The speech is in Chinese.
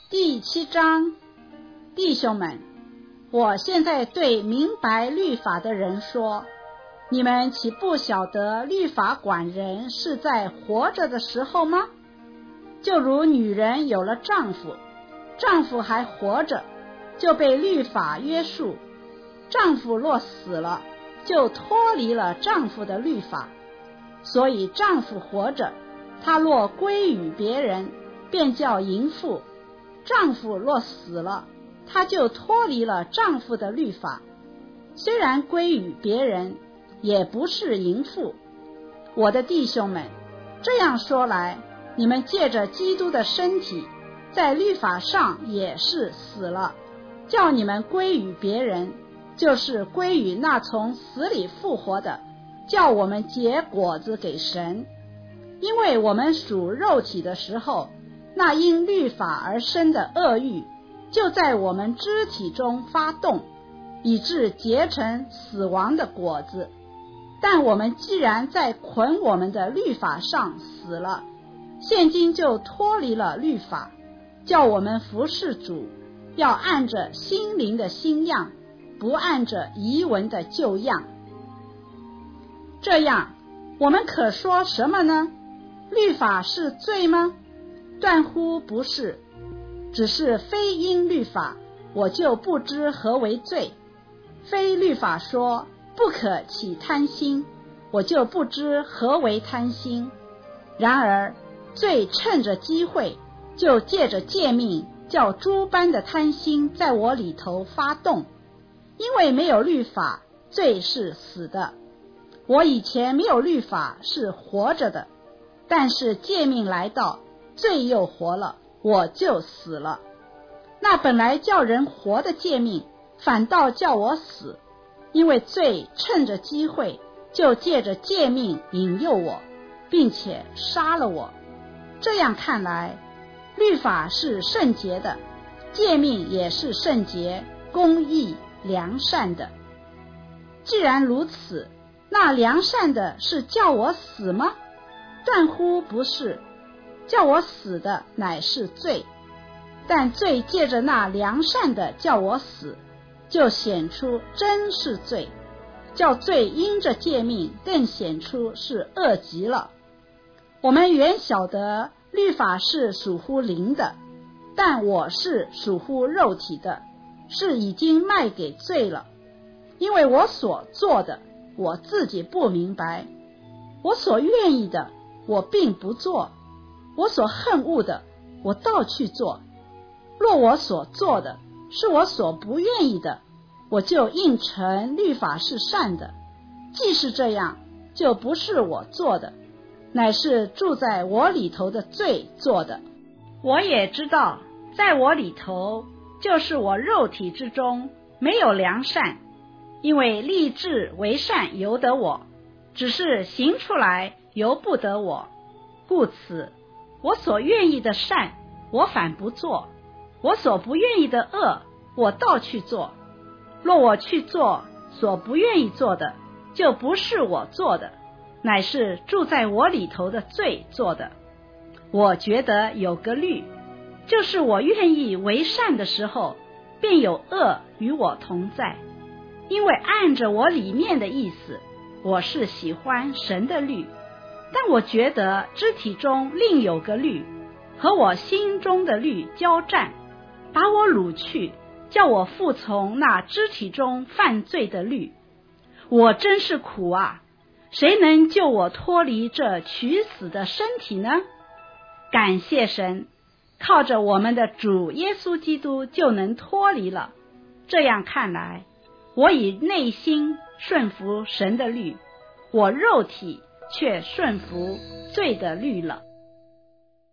第7章，弟兄们，我现在对明白律法的人说，你们岂不晓得律法管人是在活着的时候吗？就如女人有了丈夫，丈夫还活着，就被律法约束；丈夫若死了，就脱离了丈夫的律法。所以丈夫活着，他若归与别人，便叫淫妇；丈夫若死了，他就脱离了丈夫的律法，虽然归与别人，也不是淫妇。我的弟兄们，这样说来，你们借着基督的身体，在律法上也是死了，叫你们归与别人，就是归于那从死里复活的，叫我们结果子给神。因为我们属肉体的时候，那因律法而生的恶欲就在我们肢体中发动，以致结成死亡的果子。但我们既然在捆我们的律法上死了，现今就脱离了律法，叫我们服事主，要按着心灵的新样，不按着遗文的旧样。这样，我们可说什么呢？律法是罪吗？断乎不是，只是非因律法，我就不知何为罪；非律法说不可起贪心，我就不知何为贪心。然而罪趁着机会，就借着诫命，叫诸般的贪心在我里头发动。因为没有律法，罪是死的。我以前没有律法是活着的，但是诫命来到，罪又活了，我就死了。那本来叫人活的诫命，反倒叫我死，因为罪趁着机会，就借着诫命引诱我，并且杀了我。这样看来，律法是圣洁的，诫命也是圣洁、公义、良善的。既然如此，那良善的是叫我死吗？断乎不是，叫我死的乃是罪。但罪借着那良善的叫我死，就显出真是罪，叫罪因着诫命更显出是恶极了。我们原晓得律法是属乎灵的，但我是属乎肉体的，是已经卖给罪了。因为我所做的，我自己不明白；我所愿意的，我并不做；我所恨恶的，我倒去做。若我所做的是我所不愿意的，我就应承律法是善的。既是这样，就不是我做的，乃是住在我里头的罪做的。我也知道，在我里头，就是我肉体之中没有良善，因为立志为善由得我，只是行出来由不得我。故此，我所愿意的善，我反不做；我所不愿意的恶，我倒去做。若我去做所不愿意做的，就不是我做的，乃是住在我里头的罪做的。我觉得有个律，就是我愿意为善的时候，便有恶与我同在。因为按着我里面的意思，我是喜欢神的律，但我觉得肢体中另有个律，和我心中的律交战，把我掳去，叫我服从那肢体中犯罪的律。我真是苦啊！谁能救我脱离这取死的身体呢？感谢神，靠着我们的主耶稣基督就能脱离了。这样看来，我以内心顺服神的律，我肉体却顺服罪的律了。